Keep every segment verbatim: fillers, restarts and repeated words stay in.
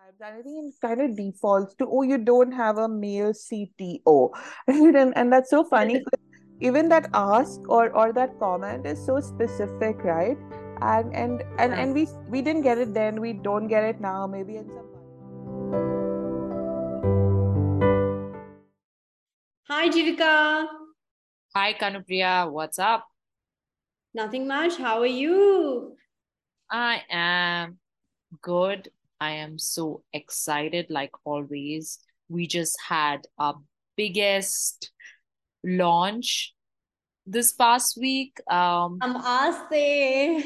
stereotypes, and I think it kind of defaults to, oh, you don't have a male C T O. Right? And, and that's so funny. 'Cause even that ask or or that comment is so specific, right? And and and Yeah. and we we didn't get it then, we don't get it now, maybe in some. Hi, Jivika. Hi, Kanupriya. What's up? Nothing much. How are you? I am good. I am so excited, like always. We just had our biggest launch this past week. Um, Namaste.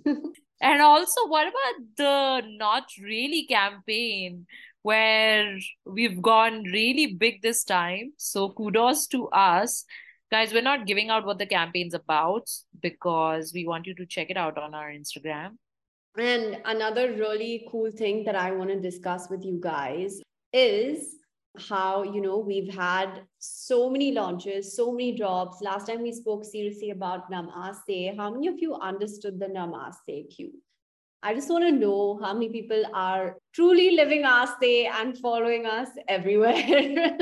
and also, what about the Not Really campaign, where we've gone really big this time? So kudos to us. Guys, we're not giving out what the campaign's about because we want you to check it out on our Instagram. And another really cool thing that I want to discuss with you guys is how, you know, we've had so many launches, so many drops. Last time we spoke seriously about Namaste. How many of you understood the Namaste cue? I just want to know how many people are truly living Aste and following us everywhere.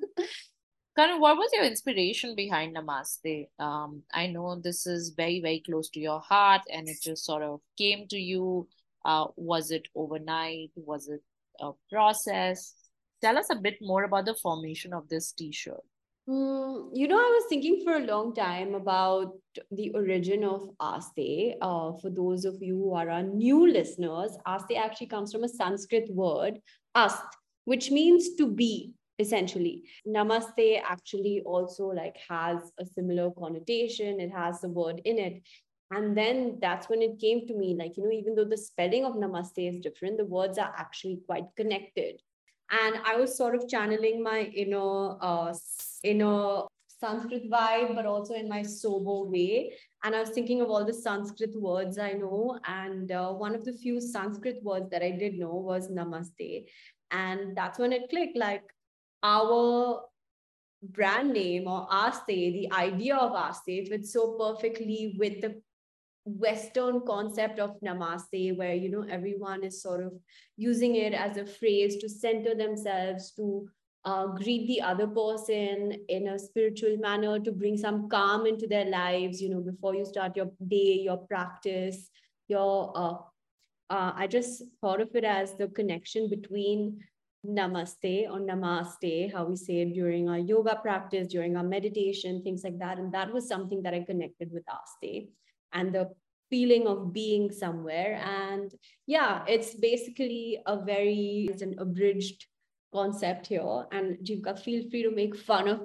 Karan, what was your inspiration behind Namaste? Um, I know this is very, very close to your heart and it just sort of came to you. Uh, was it overnight? Was it a process? Tell us a bit more about the formation of this t-shirt. Mm, you know, I was thinking for a long time about the origin of Aste. Uh, for those of you who are our new listeners, Aste actually comes from a Sanskrit word, ast, which means to be, essentially. Namaste actually also like has a similar connotation. It has the word in it. And then that's when it came to me, like, you know, even though the spelling of Namaste is different, the words are actually quite connected. And I was sort of channeling my inner uh, inner Sanskrit vibe, but also in my sober way. And I was thinking of all the Sanskrit words I know, and uh, one of the few Sanskrit words that I did know was Namaste, and that's when it clicked. Like our brand name or Aste, the idea of Aste fits so perfectly with the Western concept of namaste, where you know everyone is sort of using it as a phrase to center themselves, to uh, greet the other person in a spiritual manner, to bring some calm into their lives. You know, before you start your day, your practice, your uh, uh, I just thought of it as the connection between namaste or namaste, how we say it during our yoga practice, during our meditation, things like that. And that was something that I connected with aste and the feeling of being somewhere. And yeah, it's basically a very, it's an abridged concept here. And Jivka, feel free to make fun of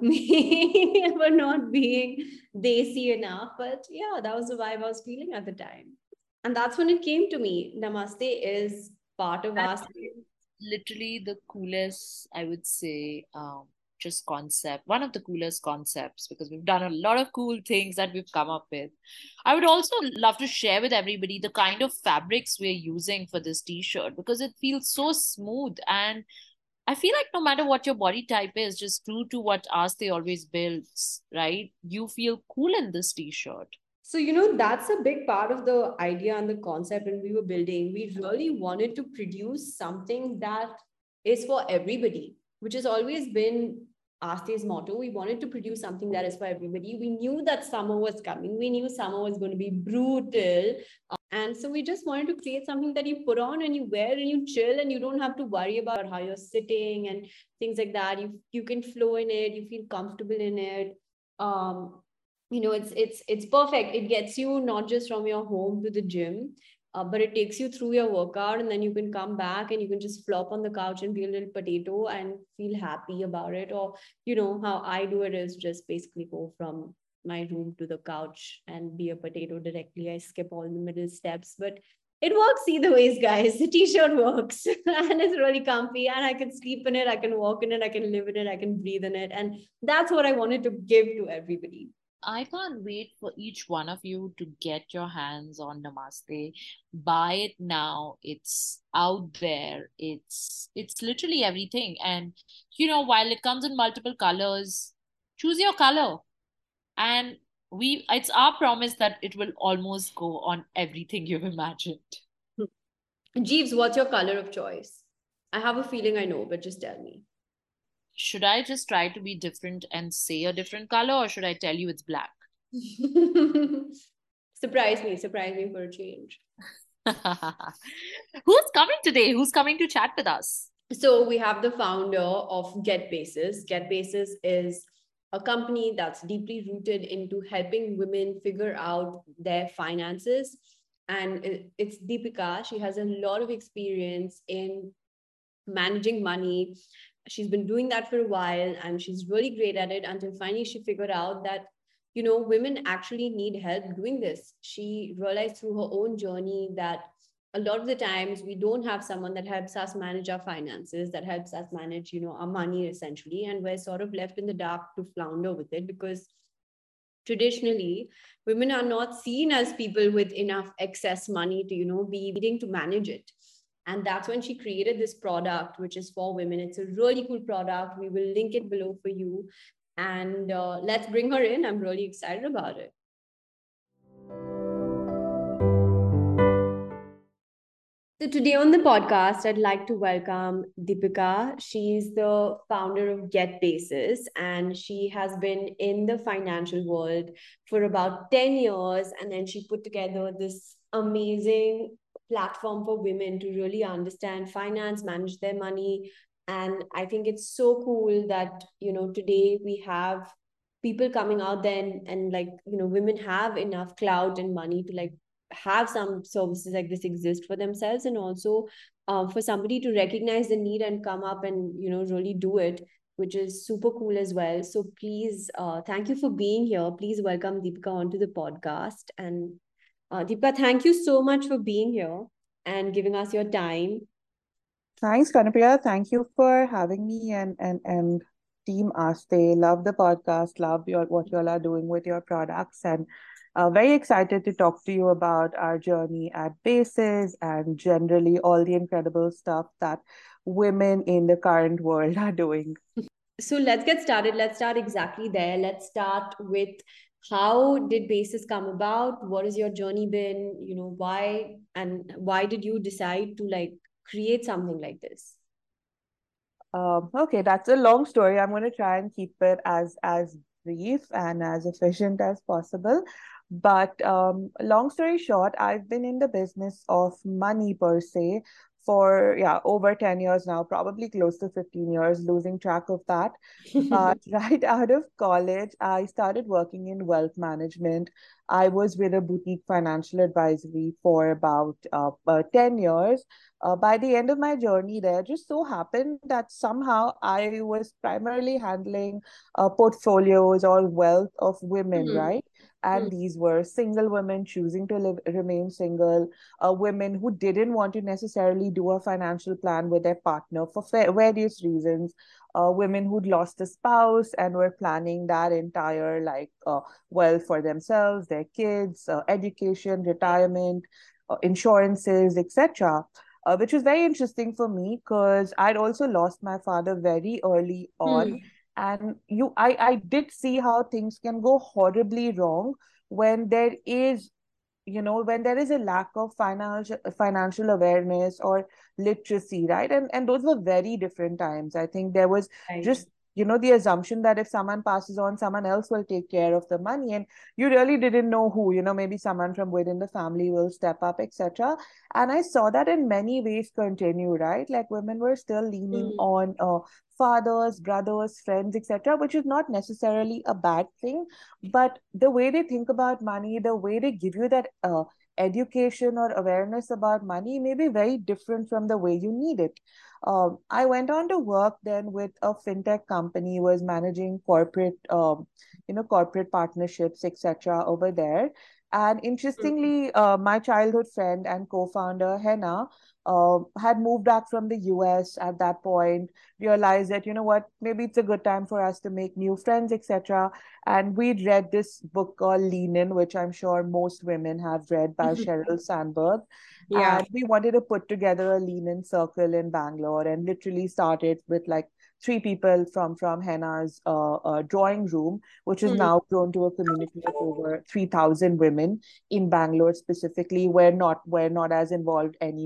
me for not being desi enough. But yeah, that was the vibe I was feeling at the time. And that's when it came to me. Namaste is part of That us. is literally the coolest, I would say, um, just concept, one of the coolest concepts, because we've done a lot of cool things that we've come up with. I would also love to share with everybody the kind of fabrics we're using for this t-shirt because it feels so smooth. And I feel like no matter what your body type is, just true to what Aste always builds, right? You feel cool in this t-shirt. So, you know, that's a big part of the idea and the concept when we were building. We really wanted to produce something that is for everybody, which has always been Aste's motto. We wanted to produce something that is for everybody. We knew that summer was coming. We knew summer was going to be brutal. And so we just wanted to create something that you put on and you wear and you chill and you don't have to worry about how you're sitting and things like that. You you can flow in it, you feel comfortable in it. Um, you know, it's it's it's perfect. It gets you not just from your home to the gym, uh, but it takes you through your workout, and then you can come back and you can just flop on the couch and be a little potato and feel happy about it. Or you know how I do it is just basically go from my room to the couch and be a potato directly. I skip all the middle steps, but it works either ways, guys. The t-shirt works and it's really comfy, and I can sleep in it, I can walk in it, I can live in it, I can breathe in it. And that's what I wanted to give to everybody. I can't wait for each one of you to get your hands on Namaste. Buy it now. It's out there. It's it's literally everything. And you know, while it comes in multiple colors, choose your color. And we it's our promise that it will almost go on everything you've imagined. Jeeves, what's your color of choice? I have a feeling I know, but just tell me. Should I just try to be different and say a different color, or should I tell you it's black? Surprise me, surprise me for a change. Who's coming today? Who's coming to chat with us? So we have the founder of GetBasis. GetBasis is a company that's deeply rooted into helping women figure out their finances. And it's Deepika. She has a lot of experience in managing money. She's been doing that for a while and she's really great at it until finally she figured out that, you know, women actually need help doing this. She realized through her own journey that a lot of the times we don't have someone that helps us manage our finances, that helps us manage, you know, our money essentially. And we're sort of left in the dark to flounder with it because traditionally women are not seen as people with enough excess money to, you know, be needing to manage it. And that's when she created this product, which is for women. It's a really cool product. We will link it below for you. And uh, let's bring her in. I'm really excited about it. So today on the podcast, I'd like to welcome Deepika. She's the founder of GetBasis, and she has been in the financial world for about ten years. And then she put together this amazing platform for women to really understand finance, manage their money. And I think it's so cool that, you know, today we have people coming out there and, and like, you know, women have enough clout and money to like have some services like this exist for themselves, and also uh, for somebody to recognize the need and come up and, you know, really do it, which is super cool as well. So please, uh, thank you for being here. Please welcome Deepika onto the podcast. And uh, Deepika, thank you so much for being here and giving us your time. Thanks, Kanupriya. Thank you for having me and and and Team Aste. Love the podcast. Love your what you all are doing with your products, and uh, very excited to talk to you about our journey at Basis and generally all the incredible stuff that women in the current world are doing. So let's get started. Let's start exactly there. Let's start with how did Basis come about? What has your journey been? You know, why and why did you decide to like create something like this? Um, okay, that's a long story. I'm going to try and keep it as as brief and as efficient as possible. But um, long story short, I've been in the business of money per se for yeah over ten years now, probably close to fifteen years, losing track of that. But right out of college, I started working in wealth management. I was with a boutique financial advisory for about uh, uh, ten years. Uh, by the end of my journey there, just so happened that somehow I was primarily handling uh, portfolios or wealth of women, Mm-hmm. right? And these were single women choosing to live, remain single, uh, women who didn't want to necessarily do a financial plan with their partner for fa- various reasons, uh, women who'd lost a spouse and were planning that entire like uh, wealth for themselves, their kids, uh, education, retirement, uh, insurances, et cetera. Uh, which was very interesting for me because I'd also lost my father very early on. Hmm. And you, I, I did see how things can go horribly wrong when there is, you know, when there is a lack of financial financial awareness or literacy, right? And and those were very different times. I think there was Right. just, you know, the assumption that if someone passes on, someone else will take care of the money, and you really didn't know who, you know, maybe someone from within the family will step up, et cetera. And I saw that in many ways continue, right? Like women were still leaning Hmm. on uh, fathers, brothers, friends, et cetera, which is not necessarily a bad thing. But the way they think about money, the way they give you that uh, education or awareness about money may be very different from the way you need it. Um, I went on to work then with a fintech company, was managing corporate, um, you know, corporate partnerships, et cetera over there. And interestingly, uh, my childhood friend and co-founder Henna uh, had moved back from the U S at that point, realized that, you know what, maybe it's a good time for us to make new friends, et cetera. And we'd read this book called Lean In, which I'm sure most women have read, by Sheryl Sandberg. Yeah. And we wanted to put together a Lean In circle in Bangalore and literally started with like three people from from Henna's uh, uh, drawing room, which has Hmm. now grown to a community of over three thousand women in Bangalore specifically. We're not we're not as involved anymore, given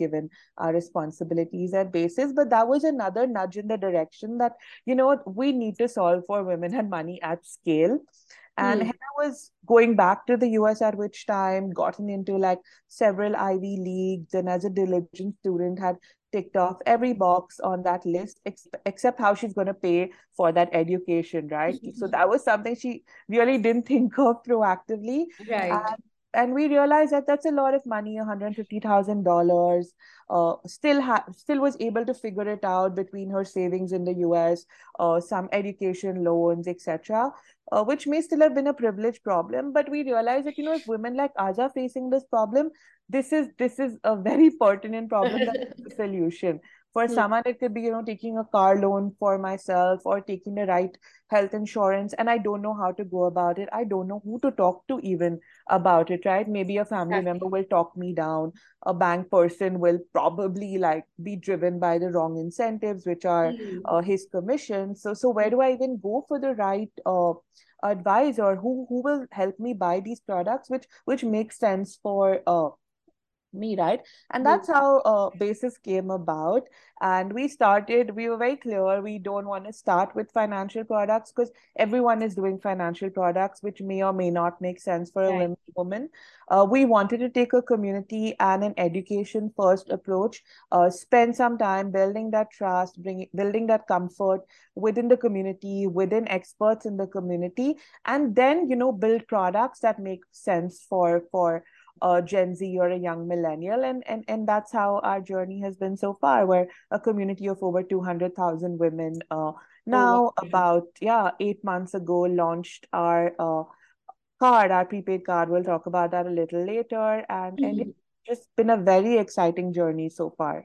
given our responsibilities at basis. But that was another nudge in the direction that, you know what, we need to solve for women and money at scale. And Hmm. Henna was going back to the U S at which time, gotten into like several Ivy Leagues, and as a diligent student had ticked off every box on that list ex- except how she's going to pay for that education, right? So that was something she really didn't think of proactively. Right. And, and we realized that that's a lot of money, one hundred fifty thousand dollars. Uh, still ha- still was able to figure it out between her savings in the U S, uh, some education loans, et cetera, uh, which may still have been a privilege problem. But we realized that, you know, if women like us are facing this problem, this is this is a very pertinent problem that needs a solution. For Hmm. someone, it could be, you know, taking a car loan for myself or taking the right health insurance, and I don't know how to go about it. I don't know who to talk to even about it, right? Maybe a family member Exactly. will talk me down. A bank person will probably like be driven by the wrong incentives, which are Hmm. uh, his commission. So, so where do I even go for the right uh, advice, or who who will help me buy these products, which which makes sense for uh, me, right? And Hmm. that's how uh, Basis came about. And we started, we were very clear, we don't want to start with financial products because everyone is doing financial products, which may or may not make sense for a Right. women. woman. Uh, we wanted to take a community and an education first approach, uh, spend some time building that trust, bring, building that comfort within the community, within experts in the community, and then, you know, build products that make sense for for a Gen Z or a young millennial. And, and, and that's how our journey has been so far. We're a community of over two hundred thousand women. Uh, Oh, wow. now, about, yeah, eight months ago, launched our uh, card, our prepaid card. We'll talk about that a little later. And, and it's just been a very exciting journey so far.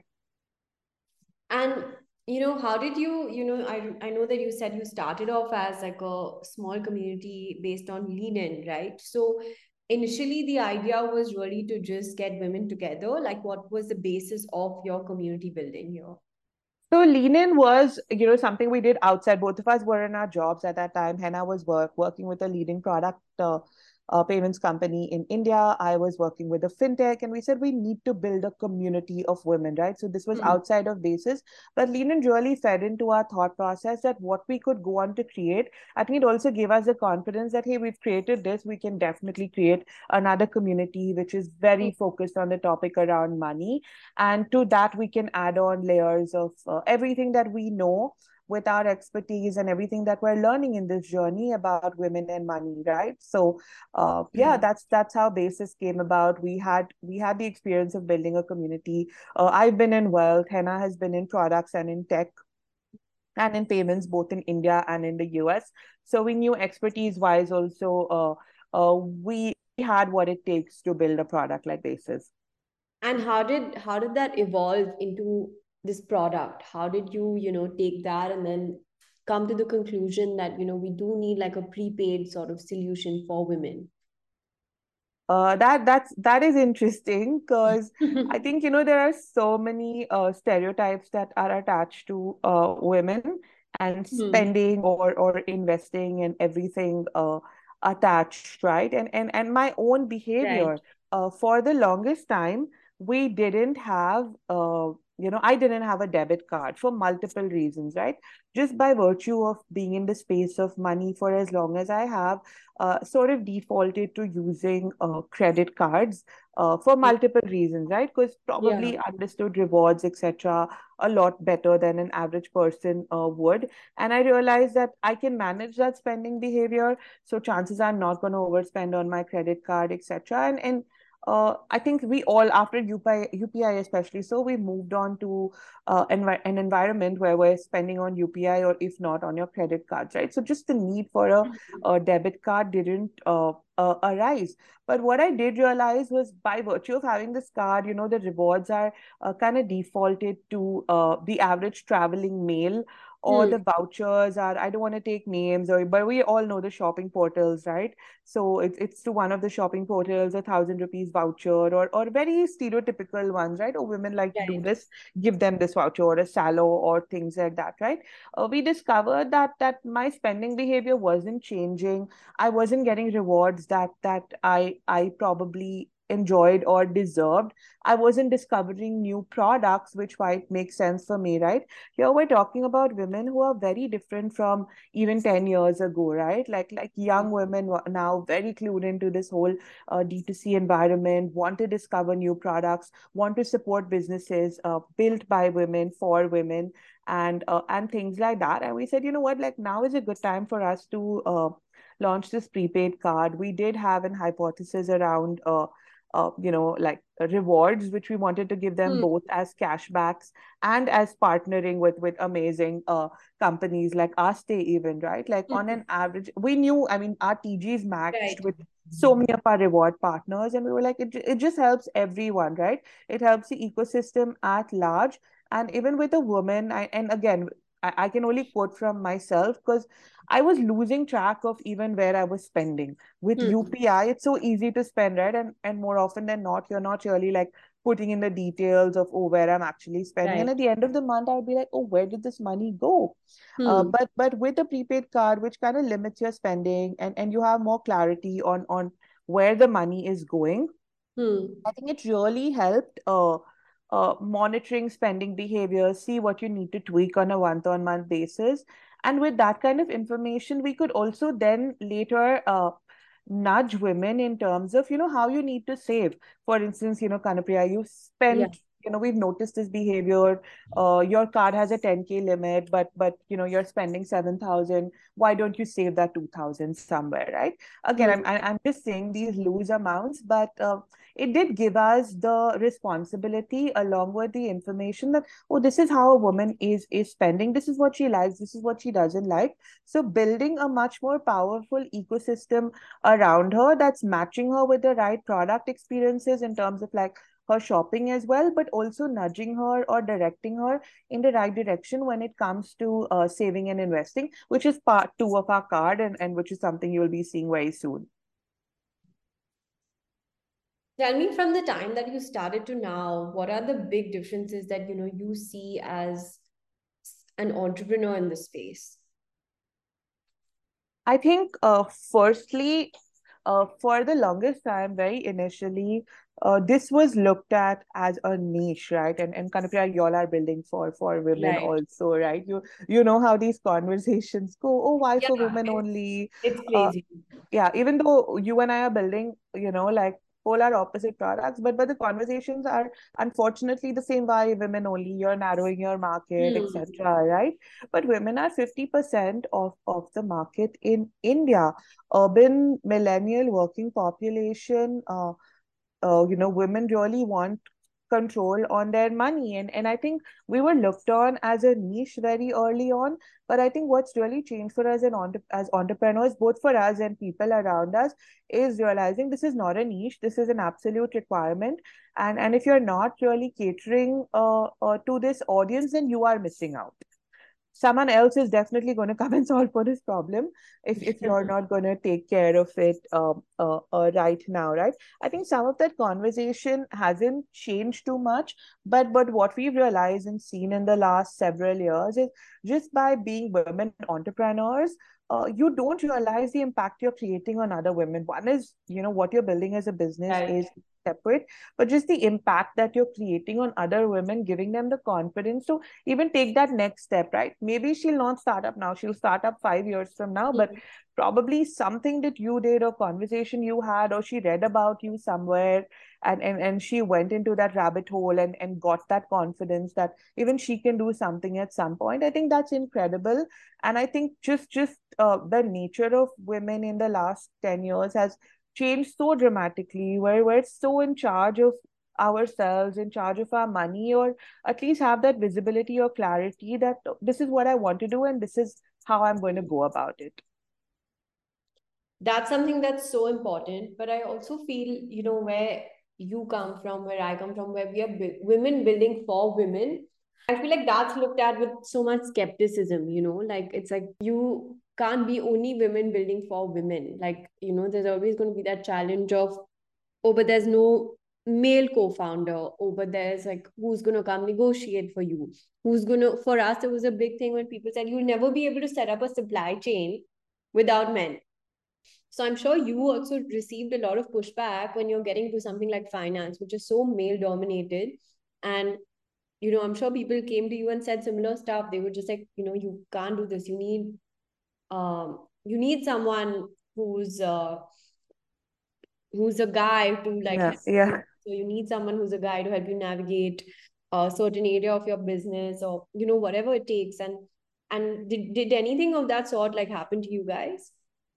And you know, how did you, you know, I I know that you said you started off as like a small community based on Lean In, right? So initially the idea was really to just get women together. Like what was the basis of your community building here? So lean in was, you know, something we did outside. Both of us were in our jobs at that time. Henna was work working with a leading product uh, uh, payments company in India. I was working with a fintech, and we said we need to build a community of women, right? So this was Hmm. outside of Basis, but lean in really fed into our thought process that what we could go on to create. I think it also gave us the confidence that hey, we've created this, we can definitely create another community which is very focused on the topic around money, and to that, we can add on layers of uh, everything that we know with our expertise and everything that we're learning in this journey about women and money, right? So, uh, yeah, Yeah. that's that's how Basis came about. We had we had the experience of building a community. Uh, I've been in wealth. Henna has been in products and in tech and in payments, both in India and in the U S. So we knew expertise wise also. Uh, uh, we had what it takes to build a product like Basis. And how did how did that evolve into this product? How did you, you know, take that and then come to the conclusion that, you know, we do need like a prepaid sort of solution for women? Uh, that that's that is interesting because I think, you know, there are so many uh, stereotypes that are attached to uh, women and Hmm. spending or or investing and everything uh, attached, right? And and and my own Right. behavior uh, for the longest time, we didn't have uh, you know, I didn't have a debit card for multiple reasons, right? Just by virtue of being in the space of money for as long as I have, uh, sort of defaulted to using uh, credit cards uh, for multiple reasons, right? Because Yeah. probably understood rewards, et cetera, a lot better than an average person uh, would. And I realized that I can manage that spending behavior. So chances are I'm not going to overspend on my credit card, et cetera. And, and uh, I think we all, after U P I, U P I especially, so we moved on to uh, envi- an environment where we're spending on U P I, or if not on your credit cards, right? So just the need for a uh, debit card didn't uh, uh, arise. But what I did realize was by virtue of having this card, you know, the rewards are uh, kind of defaulted to uh, the average traveling male, or Hmm. the vouchers are, I don't want to take names, or but we all know the shopping portals, right? So it's it's to one of the shopping portals, a thousand rupees voucher, or or very stereotypical ones, right? Oh, women like to do Right. this, give them this voucher or a sallow or things like that, right? Uh, we discovered that that my spending behavior wasn't changing. I wasn't getting rewards that that I I probably enjoyed or deserved. I wasn't discovering new products which might make sense for me, right? Here we're talking about women who are very different from even ten years ago, right? Like like young women now very clued into this whole uh, D two C environment, want to discover new products, want to support businesses uh, built by women for women, and uh, and things like that. And we said, you know what, like now is a good time for us to uh, launch this prepaid card. We did have an hypothesis around uh, uh, you know, like uh, rewards, which we wanted to give them Hmm. both as cashbacks and as partnering with with amazing uh, companies like Aste even, right? Like on Hmm. an average, we knew, I mean, our T Gs matched Right. with so many of our reward partners, and we were like, it, it just helps everyone, right? It helps the ecosystem at large. And even with a woman, I, and again, I, I can only quote from myself because I was losing track of even where I was spending. With Hmm. U P I, it's so easy to spend, right? And and more often than not, you're not really like putting in the details of, oh, where I'm actually spending. And Right. at the end of the month, I would be like, oh, where did this money go? Uh, Hmm. but but with a prepaid card, which kind of limits your spending, and and you have more clarity on on where the money is going, Hmm. I think it really helped uh, uh, monitoring spending behavior, see what you need to tweak on a month-on-month basis. And with that kind of information, we could also then later uh, nudge women in terms of, you know, how you need to save. For instance, you know, Kanapriya, you Yeah. spent, you know, we've noticed this behavior. Uh, your card has a ten K limit, but but you know, you're spending seven thousand. Why don't you save that two thousand somewhere, right? Again, I'm Hmm. I- I'm just saying these loose amounts, but uh, it did give us the responsibility along with the information that, oh, this is how a woman is is spending, this is what she likes, this is what she doesn't like. So building a much more powerful ecosystem around her that's matching her with the right product experiences in terms of like her shopping as well, but also nudging her or directing her in the right direction when it comes to uh, saving and investing, which is part two of our card, and, and which is something you will be seeing very soon. Tell me, from the time that you started to now, what are the big differences that you know you see as an entrepreneur in the space? I think, uh, firstly, uh, for the longest time, very initially, uh, this was looked at as a niche, right? And and Kanapriya, you all are building for for women Right. also, right? You you know how these conversations go. Oh, why Yeah, for women it's only? it's Uh, crazy. yeah, even though you and I are building, you know, like polar opposite products, but but the conversations are unfortunately the same. Why women only? You're narrowing your market, Hmm. et cetera. Right? But women are fifty percent of of the market in India. Urban millennial working population. Uh, uh, you know, women really want control on their money. And, and I think we were looked on as a niche very early on. But I think what's really changed for us in, as entrepreneurs, both for us and people around us, is realizing this is not a niche, this is an absolute requirement. And, and if you're not really catering uh, uh, to this audience, then you are missing out. Someone else is definitely going to come and solve for this problem if if you're not going to take care of it um, uh, uh, right now, right? I think some of that conversation hasn't changed too much, but but what we've realized and seen in the last several years is just by being women entrepreneurs, uh, you don't realize the impact you're creating on other women. One is, you know, what you're building as a business Right. is separate, but just the impact that you're creating on other women, giving them the confidence to even take that next step, right? Maybe she'll not start up now, she'll start up five years from now, but Hmm. probably something that you did or conversation you had or she read about you somewhere, and and, and she went into that rabbit hole and, and got that confidence that even she can do something at some point. I think that's incredible. And I think just just uh, the nature of women in the last ten years has changed so dramatically, where we're so in charge of ourselves, in charge of our money, or at least have that visibility or clarity that this is what I want to do and this is how I'm going to go about it. That's something that's so important. But I also feel, you know, where you come from, where I come from, where we are bu- women building for women, I feel like that's looked at with so much skepticism, you know, like it's like you can't be only women building for women. Like, you know, there's always going to be that challenge of, oh, but there's no male co-founder. Oh, but there's like, who's going to come negotiate for you? Who's going to, for us, it was a big thing when people said, you'll never be able to set up a supply chain without men. So I'm sure you also received a lot of pushback when you're getting to something like finance, which is so male dominated. And, you know, I'm sure people came to you and said similar stuff. They were just like, you know, you can't do this. You need, um, you need someone who's, uh, who's a guy to like Yeah, help you. yeah. So you need someone who's a guy to help you navigate a certain area of your business, or, you know, whatever it takes. And, and did, did anything of that sort like happen to you guys?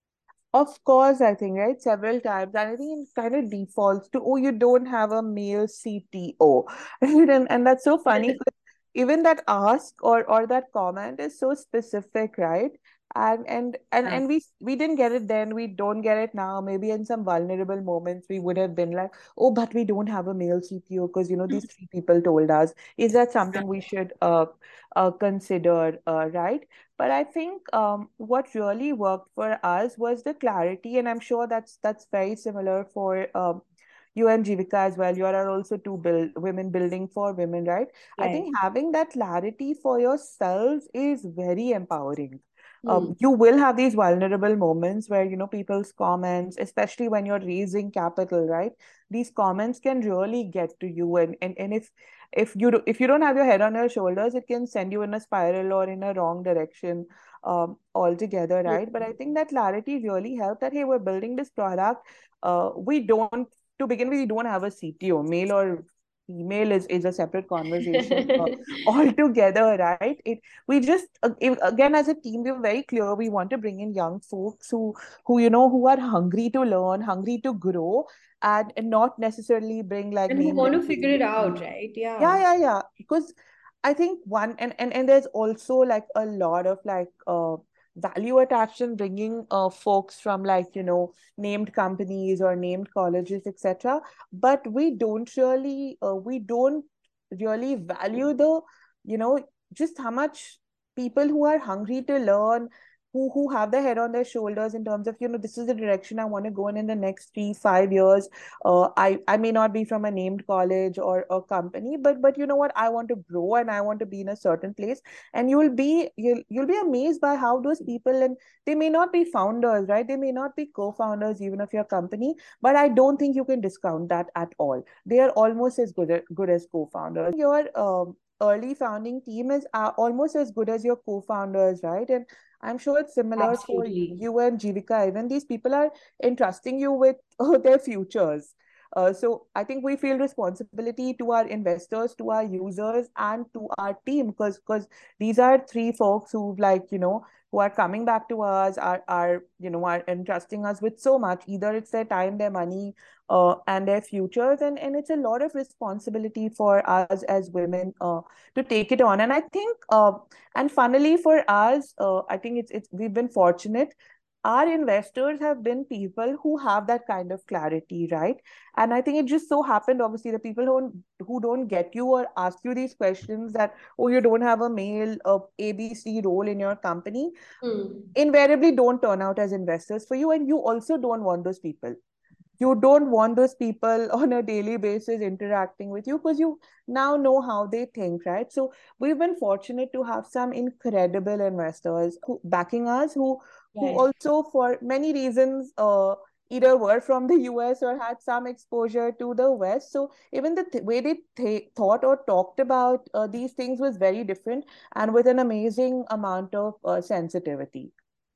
Of course, I think, right? Several times. And I think it kind of defaults to, oh, you don't have a male C T O. Right? And, and that's so funny. 'Cause even that ask or or that comment is so specific, right? And and and Yeah. and we we didn't get it then, we don't get it now. Maybe in some vulnerable moments we would have been like, oh, but we don't have a male C T O because you know these three people told us. Is that something we should uh, uh consider, uh, right? But I think um, what really worked for us was the clarity, and I'm sure that's that's very similar for um, you and Jivika as well. You are also two build women building for women, right? I Right. think having that clarity for yourselves is very empowering. Hmm. Um, you will have these vulnerable moments where you know people's comments, especially when you're raising capital, right? These comments can really get to you, and and, and if if you do, if you don't have your head on your shoulders, it can send you in a spiral or in a wrong direction um, altogether, right? But I think that clarity really helped that hey, we're building this product. Uh, we don't to begin with, we don't have a C T O, male or female is is a separate conversation uh, altogether, right? It we just uh, if- again as a team we were very clear we want to bring in young folks who who you know who are hungry to learn, hungry to grow, and, and not necessarily bring like And who name want to figure it recognition. out, right? Yeah. Yeah, yeah, yeah. Because I think one and and and there's also like a lot of like uh value attached in bringing uh folks from like you know named companies or named colleges, et cetera. But we don't really uh, we don't really value the you know just how much people who are hungry to learn, who who have their head on their shoulders in terms of you know this is the direction I want to go in in the next three five years. uh, I I may not be from a named college or a company, but but you know what? I want to grow and I want to be in a certain place. And you'll be you'll you'll be amazed by how those people, and they may not be founders, right? They may not be co-founders even of your company, but I don't think you can discount that at all. They are almost as good as, good as co-founders. Your um, early founding team is uh, almost as good as your co-founders, right? And I'm sure it's similar for Absolutely. you and Jivika. Even these people are entrusting you with uh, their futures. Uh, so I think we feel responsibility to our investors, to our users, and to our team because because these are three folks who like you know who are coming back to us, are are you know are entrusting us with so much. Either it's their time, their money, uh, and their futures, and and it's a lot of responsibility for us as women uh, to take it on. And I think uh, and funnily for us, uh, I think it's it's we've been fortunate. Our investors have been people who have that kind of clarity, right? And I think it just so happened, obviously, the people who don't, who don't get you or ask you these questions that, oh, you don't have a male uh, A B C role in your company, Hmm. invariably don't turn out as investors for you. And you also don't want those people. You don't want those people on a daily basis interacting with you because you now know how they think, right? So we've been fortunate to have some incredible investors who backing us, who who Right. also for many reasons uh, either were from the U S or had some exposure to the West. So even the th- way they th- thought or talked about uh, these things was very different and with an amazing amount of uh, sensitivity.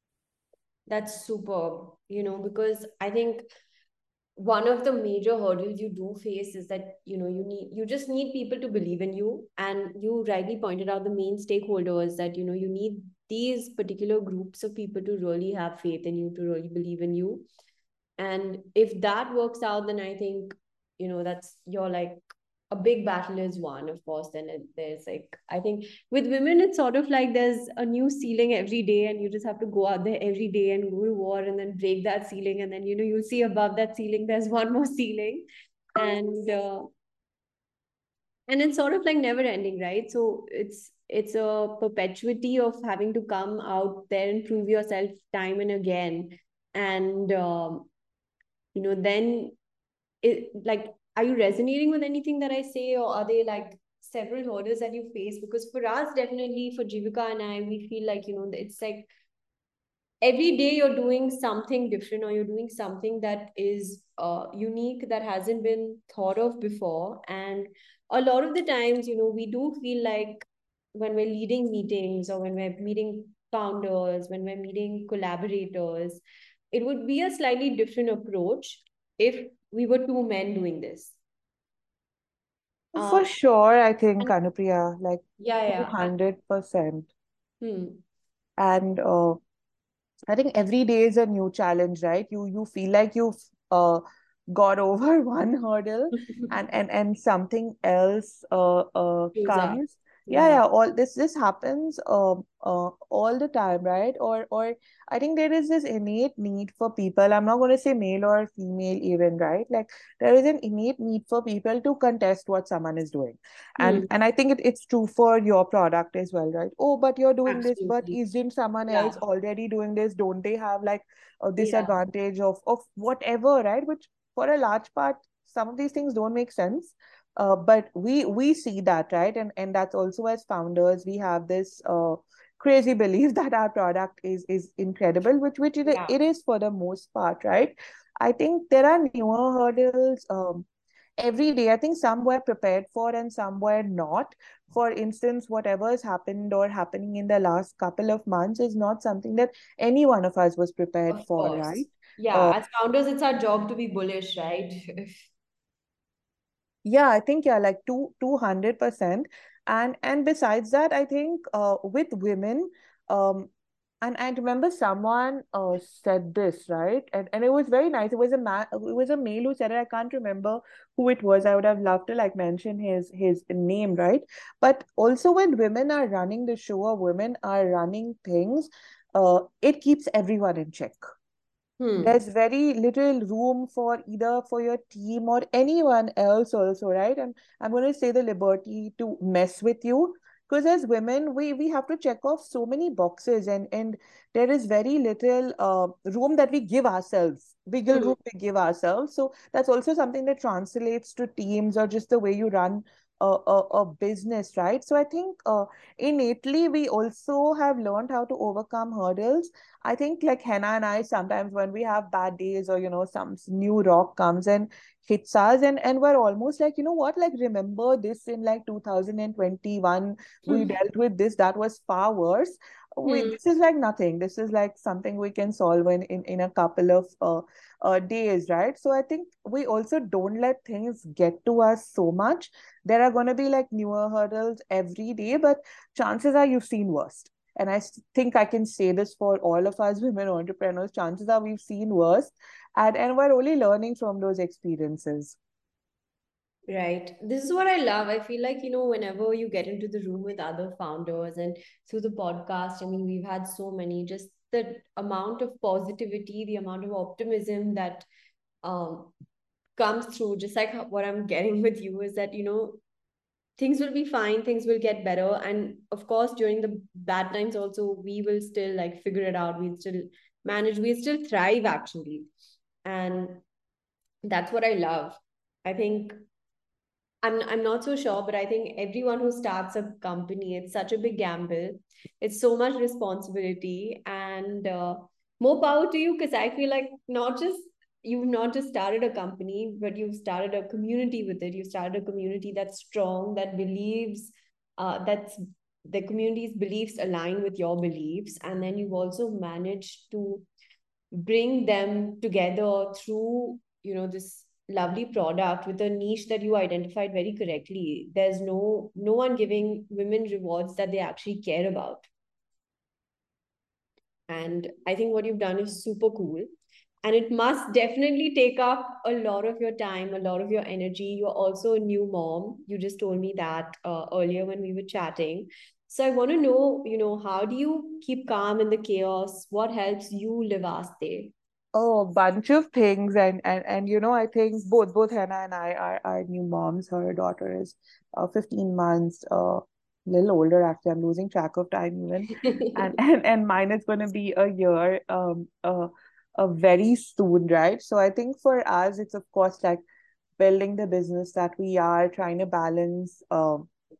That's superb, you know, because I think one of the major hurdles you do face is that, you know, you need, you just need people to believe in you. And you rightly pointed out the main stakeholders that, you know, you need these particular groups of people to really have faith in you, to really believe in you. And if that works out, then I think, you know, that's you're like a big battle is won, of course. Then it, there's like, I think with women it's sort of like there's a new ceiling every day, and you just have to go out there every day and go to war and then break that ceiling, and then you know you see above that ceiling there's one more ceiling. And uh, and it's sort of like never ending, right? So it's it's a perpetuity of having to come out there and prove yourself time and again. And um, you know then it like, are you resonating with anything that I say, or are they like several hurdles that you face? Because for us, definitely for Jivika and I, we feel like, you know, it's like every day you're doing something different, or you're doing something that is uh, unique, that hasn't been thought of before. And a lot of the times, you know, we do feel like when we're leading meetings, or when we're meeting founders, when we're meeting collaborators, it would be a slightly different approach if we were two men doing this. For Uh, sure, I think, and Kanupriya, like yeah, yeah. two hundred percent. Hmm. And uh, I think every day is a new challenge, right? You you feel like you've uh, got over one hurdle, and and and something else uh, uh Shows up. comes. Yeah, Yeah. yeah. All this this happens um uh, all the time, right? Or or I think there is this innate need for people. I'm not going to say male or female even, right? Like there is an innate need for people to contest what someone is doing. And Hmm. and I think it, it's true for your product as well, right? Oh, but you're doing this, but Absolutely. isn't someone Yeah. else already doing this? Don't they have like a Yeah. disadvantage of of whatever, right? Which for a large part, some of these things don't make sense. Uh, but we we see that, right? And and that's also, as founders, we have this uh crazy belief that our product is is incredible, which which it, Yeah. it is for the most part, right? I think there are newer hurdles um every day. I think some were prepared for and some were not. For instance, whatever has happened or happening in the last couple of months is not something that any one of us was prepared Of for, right? course. Yeah. Uh, As founders, it's our job to be bullish, right? yeah, I think yeah, like two two hundred percent. And and besides that, I think uh, with women, um, and I remember someone uh, said this, right? And and it was very nice. It was a man, it was a male who said it. I can't remember who it was. I would have loved to like mention his his name, right? But also when women are running the show or women are running things, uh, it keeps everyone in check. Hmm. There's very little room for either for your team or anyone else also, right? And I'm going to say the liberty to mess with you, because as women we we have to check off so many boxes, and and there is very little uh, room that we give ourselves, wiggle Hmm. room we give ourselves. So that's also something that translates to teams or just the way you run a, a, a business, right? So I think uh, innately we also have learned how to overcome hurdles. I think like Henna and I, sometimes when we have bad days, or you know some s- new rock comes and hits us, and and we're almost like, you know what, like remember this in like two thousand twenty-one we Hmm. dealt with this that was far worse. We Hmm. This is like nothing. This is like something we can solve in in, in a couple of uh, uh days, right? So I think we also don't let things get to us so much. There are going to be like newer hurdles every day, but chances are you've seen worse. And I think I can say this for all of us women entrepreneurs, chances are we've seen worse, and, and we're only learning from those experiences. Right. This is what I love. I feel like, you know, whenever you get into the room with other founders and through the podcast, I mean, we've had so many, just the amount of positivity, the amount of optimism that um, comes through, just like what I'm getting with you, is that, you know, things will be fine, things will get better. And of course, during the bad times also, we will still like figure it out. We'll still manage, we'll still thrive actually. And that's what I love. I think I'm I'm not so sure, but I think everyone who starts a company, it's such a big gamble. It's so much responsibility, and uh, more power to you, because I feel like not just you've not just started a company, but you've started a community with it. You started a community that's strong, that believes, uh, that's the community's beliefs align with your beliefs, and then you've also managed to bring them together through, you know, this lovely product with a niche that you identified very correctly. There's no no one giving women rewards that they actually care about. And I think what you've done is super cool, and it must definitely take up a lot of your time, a lot of your energy. You're also a new mom. You just told me that uh, earlier when we were chatting. So I want to know, you know, how do you keep calm in the chaos? What helps you live Aste? Oh, a bunch of things, and and and you know, I think both both Hannah and I are are new moms. Her daughter is uh, fifteen months, uh, a little older actually. I'm losing track of time even, and and and mine is going to be a year, um, uh, uh, very soon, right? So I think for us, it's of course like building the business that we are trying to balance, um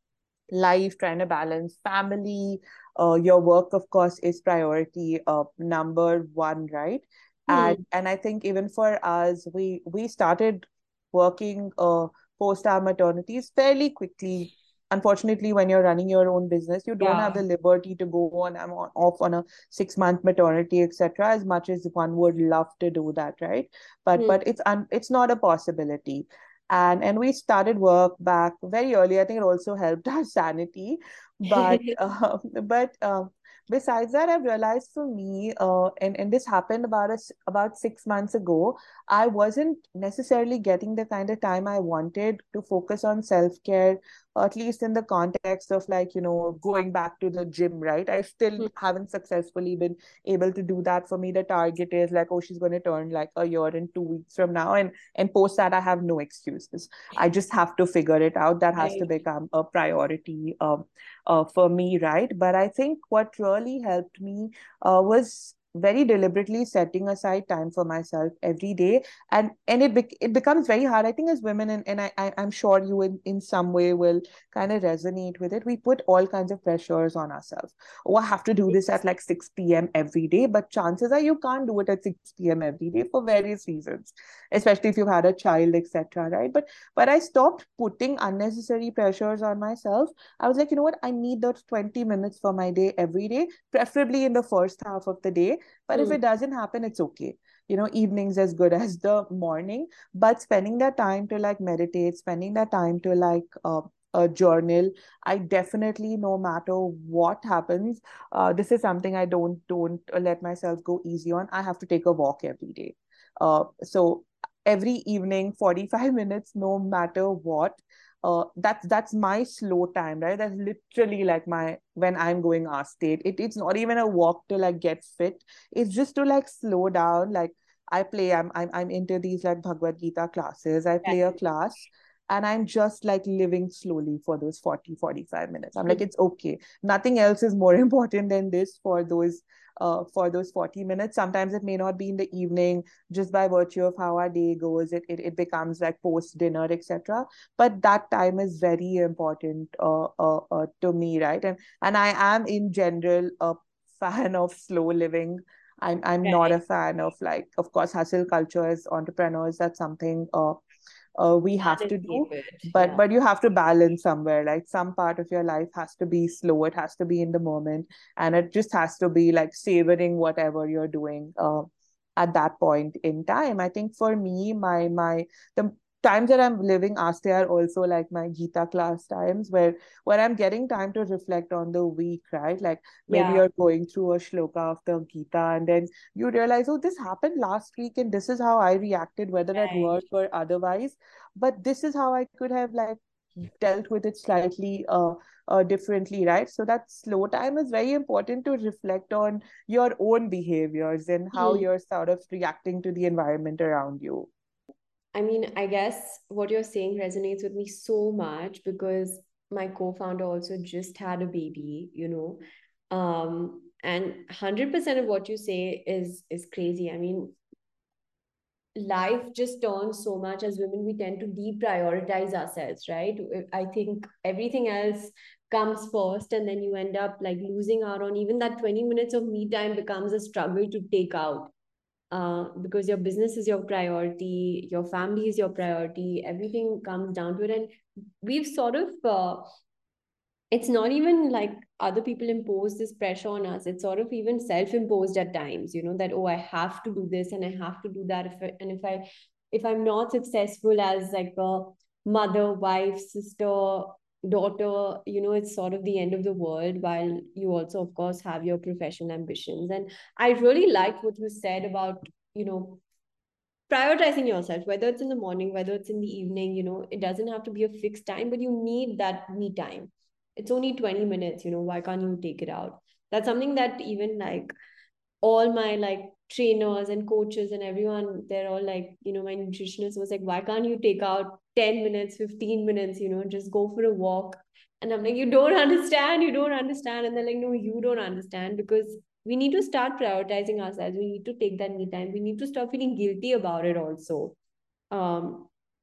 life, trying to balance family, uh, your work, of course, is priority uh, number one, right? Hmm. And and I think even for us, we we started working uh, post our maternities fairly quickly. Unfortunately, when you're running your own business, you don't have Yeah. the liberty to go on, I'm on off on a six month maternity, et cetera. As much as one would love to do that, right? But Hmm. but it's un, it's not a possibility. And and we started work back very early. I think it also helped our sanity. But uh, but um, besides that, I've realized for me, uh, and and this happened about us about six months ago. I wasn't necessarily getting the kind of time I wanted to focus on self care, at least in the context of, like, you know, going back to the gym, right? I still Hmm. haven't successfully been able to do that. For me, the target is like, oh, she's going to turn like a year and two weeks from now, and and post that, I have no excuses. I just have to figure it out. That has to Right. become a priority um, uh, for me, right? But I think what really helped me uh, was very deliberately setting aside time for myself every day. And and it bec- it becomes very hard, I think, as women, and, and I, I I'm sure you in, in some way will kind of resonate with it. We put all kinds of pressures on ourselves. Oh, I have to do this at like six p.m. every day, but chances are you can't do it at six p.m. every day for various reasons, especially if you've had a child, etc., right? But but I stopped putting unnecessary pressures on myself. I was like, you know what, I need those twenty minutes for my day every day, preferably in the first half of the day. But if Hmm. it doesn't happen, it's okay. You know, evenings as good as the morning. But spending that time to like meditate, spending that time to like uh, a journal, I definitely, no matter what happens, uh, this is something I don't don't let myself go easy on. I have to take a walk every day. Uh, so every evening, forty-five minutes, no matter what. Uh, that's that's my slow time, right? That's literally like my, when I'm going our state. It, it's not even a walk to like get fit. It's just to like slow down. Like I play, I'm I'm I'm into these like Bhagavad Gita classes. I play a Right. class, and I'm just like living slowly for those forty forty-five minutes. I'm like, it's okay. Nothing else is more important than this for those uh for those forty minutes. Sometimes it may not be in the evening, just by virtue of how our day goes. It it, it becomes like post dinner, et cetera. But that time is very important uh, uh, uh to me, right? And and I am in general a fan of slow living. I'm I'm not Right. a fan of, like, of course, hustle culture as entrepreneurs. That's something uh, uh we have Can't to escape do. it. But Yeah. but you have to balance somewhere. Like some part of your life has to be slow. It has to be in the moment, and it just has to be like savoring whatever you're doing uh, at that point in time. I think for me, my my the times that I'm living Aste are also like my Gita class times, where where I'm getting time to reflect on the week, right? Like maybe Yeah. you're going through a shloka of the Gita, and then you realize, oh, this happened last week, and this is how I reacted, whether at Right. work or otherwise. But this is how I could have like dealt with it slightly uh, uh differently, right? So that slow time is very important to reflect on your own behaviors and how Hmm. you're sort of reacting to the environment around you. I mean, I guess what you're saying resonates with me so much because my co-founder also just had a baby, you know. Um, and one hundred percent of what you say is is crazy. I mean, life just turns so much as women, we tend to deprioritize ourselves, right? I think everything else comes first, and then you end up like losing out on even that twenty minutes of me time becomes a struggle to take out uh, because your business is your priority, your family is your priority, everything comes down to it. And we've sort of uh, it's not even like other people impose this pressure on us, it's sort of even self-imposed at times, you know, that oh, I have to do this and I have to do that. If I, and if i if I'm not successful as like a mother, wife, sister, daughter, you know, it's sort of the end of the world, while you also of course have your professional ambitions. And I really liked what you said about, you know, prioritizing yourself, whether it's in the morning, whether it's in the evening. You know, it doesn't have to be a fixed time, but you need that me time. It's only twenty minutes, you know, why can't you take it out? That's something that even like all my like trainers and coaches and everyone, they're all like, you know, my nutritionist was like, why can't you take out ten minutes, fifteen minutes, you know, just go for a walk? And I'm like, you don't understand, you don't understand. And they're like, no, you don't understand, because we need to start prioritizing ourselves. We need to take that me time. We need to stop feeling guilty about it also. Um,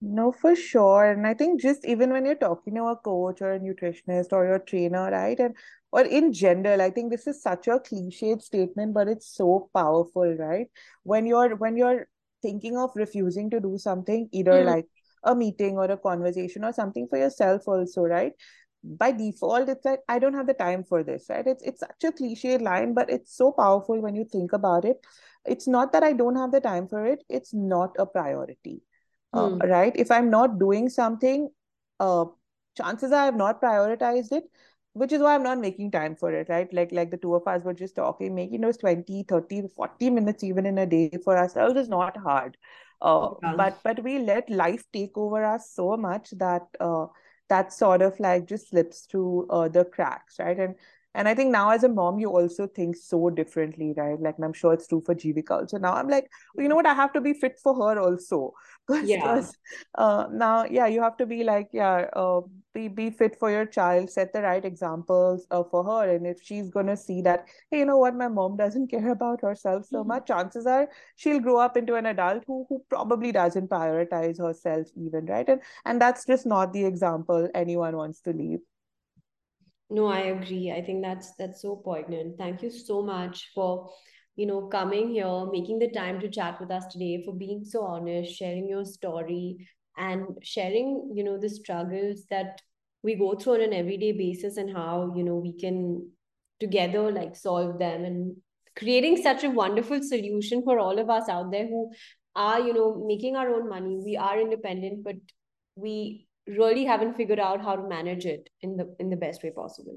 No, for sure. And I think just even when you're talking to a coach or a nutritionist or your trainer, right? And or in general, I think this is such a cliched statement, but it's so powerful, right? When you're when you're thinking of refusing to do something, either Hmm. like a meeting or a conversation or something for yourself also, right? By default, it's like I don't have the time for this, right? It's it's such a cliche line, but it's so powerful when you think about it. It's not that I don't have the time for it, it's not a priority, uh, Hmm. right? If I'm not doing something, uh, chances are I've not prioritized it, which is why I'm not making time for it, right? Like like the two of us were just talking, making those twenty, thirty, forty minutes even in a day for ourselves is not hard. Uh, Yeah. but but we let life take over us so much that uh, that sort of like just slips through uh, the cracks, right? And and I think now as a mom, you also think so differently, right? Like, and I'm sure it's true for Jivika also. Now I'm like, well, you know what? I have to be fit for her also. Because Yeah. because uh, now, yeah, you have to be like, yeah, uh, be be fit for your child, set the right examples uh, for her. And if she's gonna see that, hey, you know what, my mom doesn't care about herself so much, chances are she'll grow up into an adult who who probably doesn't prioritize herself even, right? And and that's just not the example anyone wants to leave. No, I agree. I think that's that's so poignant. Thank you so much for, you know, coming here, making the time to chat with us today, for being so honest, sharing your story and sharing, you know, the struggles that we go through on an everyday basis and how, you know, we can together like solve them and creating such a wonderful solution for all of us out there who are, you know, making our own money. We are independent, but we really haven't figured out how to manage it in the in the best way possible.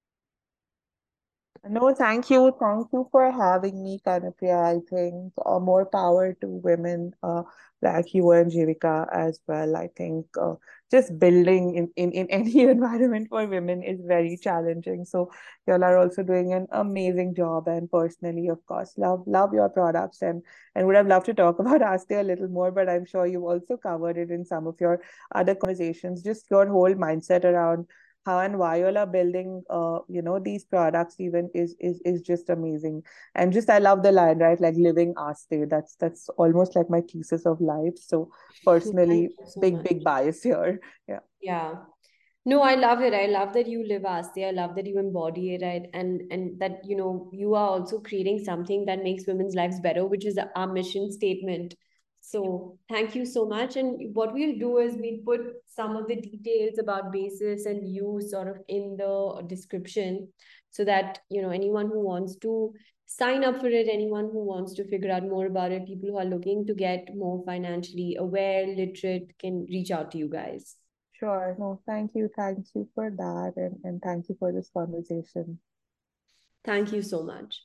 No, thank you. Thank you for having me, Kanupriya. I think uh, more power to women uh, like you and Jivika as well. I think uh, just building in, in, in any environment for women is very challenging. So y'all are also doing an amazing job. And personally, of course, love love your products and and would have loved to talk about Aste a little more, but I'm sure you've also covered it in some of your other conversations. Just your whole mindset around how and why you all are building uh you know these products even is is is just amazing. And just I love the line, right? Like living Aste, that's that's almost like my thesis of life. So Thank personally, you so big much. big bias here. Yeah. Yeah. No, I love it. I love that you live Asti. I love that you embody it, right? And and that you know you are also creating something that makes women's lives better, which is our mission statement. So thank you so much. And what we'll do is we'll put some of the details about basis and use sort of in the description so that you know anyone who wants to sign up for it, anyone who wants to figure out more about it, people who are looking to get more financially aware, literate, can reach out to you guys. Sure. No, thank you. Thank you for that. And, and thank you for this conversation. Thank you so much.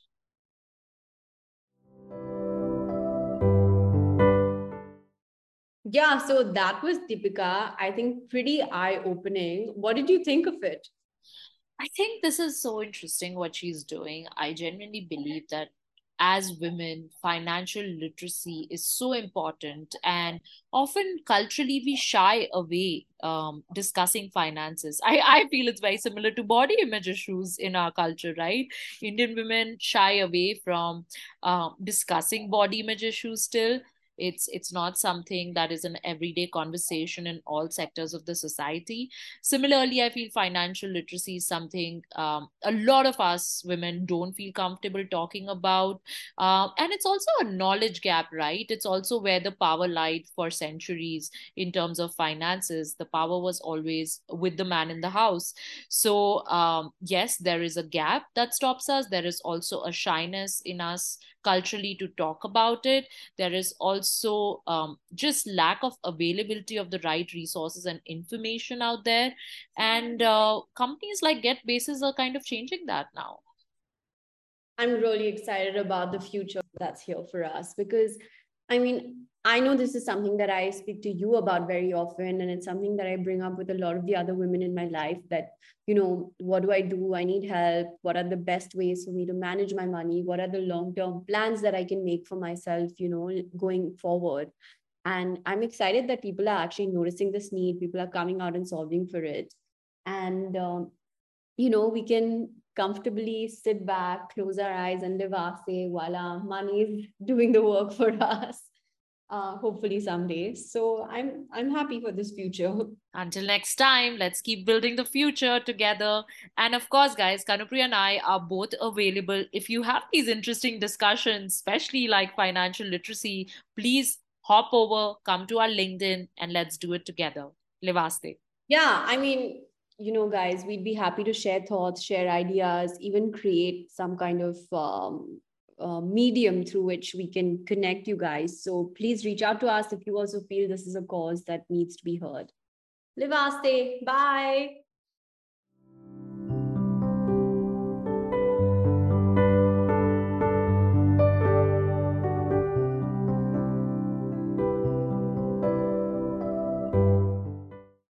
Yeah, so that was Deepika. I think pretty eye-opening. What did you think of it? I think this is so interesting what she's doing. I genuinely believe that as women, financial literacy is so important, and often culturally we shy away um, discussing finances. I, I feel it's very similar to body image issues in our culture, right? Indian women shy away from um, discussing body image issues still. It's it's not something that is an everyday conversation in all sectors of the society. Similarly, I feel financial literacy is something um, a lot of us women don't feel comfortable talking about. Um, and it's also a knowledge gap, right? It's also where the power lied for centuries in terms of finances. The power was always with the man in the house. So, um, yes, there is a gap that stops us. There is also a shyness in us culturally to talk about it. There is also um, just lack of availability of the right resources and information out there, and uh, companies like GetBases are kind of changing that now. I'm really excited about the future that's here for us because I mean, I know this is something that I speak to you about very often, and it's something that I bring up with a lot of the other women in my life that, you know, what do I do? I need help. What are the best ways for me to manage my money? What are the long term plans that I can make for myself, you know, going forward? And I'm excited that people are actually noticing this need. People are coming out and solving for it. And um, you know, we can comfortably sit back, close our eyes, and live our say while our money is doing the work for us. uh, hopefully someday. So I'm I'm happy for this future. Until next time, let's keep building the future together. And of course, guys, Kanupriya and I are both available. If you have these interesting discussions, especially like financial literacy, please hop over, come to our LinkedIn, and let's do it together. Livaste. Yeah, I mean, you know, guys, we'd be happy to share thoughts, share ideas, even create some kind of um, uh, medium through which we can connect you guys. So please reach out to us if you also feel this is a cause that needs to be heard. Livaste, bye.